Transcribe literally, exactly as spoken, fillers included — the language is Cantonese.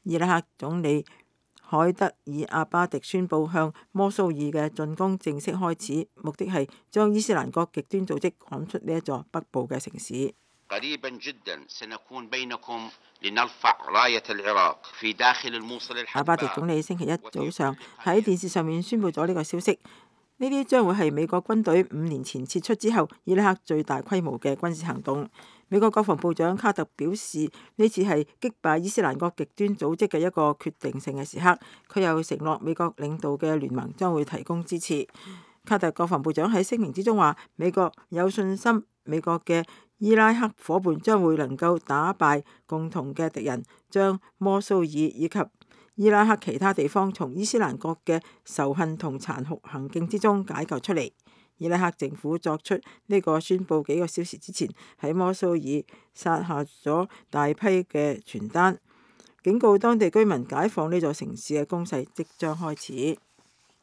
伊拉克總理海德爾阿巴迪宣布向摩蘇爾嘅進攻正式開始，目的係將伊斯蘭國極端組織趕出呢一座北部嘅城市。阿巴迪總理星期一早上喺電視上面宣布咗呢個消息，呢啲將會係美國軍隊五年前撤出之後伊拉克最大規模嘅軍事行動。美國國防部長卡特表示，呢次係擊敗伊斯蘭國極端組織嘅一個決定性嘅時刻。佢又承諾美國領導嘅聯盟將會提供支持。卡特國防部長喺聲明之中話，美國有信心美國嘅伊拉克夥伴將會能夠打敗共同嘅敵人，將摩蘇爾以及伊拉克其他地方從伊斯蘭國嘅仇恨同殘酷行徑之中解救出嚟。伊拉克政府作出呢個宣佈幾個小時之前，喺摩蘇爾撒下咗大批嘅傳單，警告當地居民解放呢座城市嘅攻勢即將開始。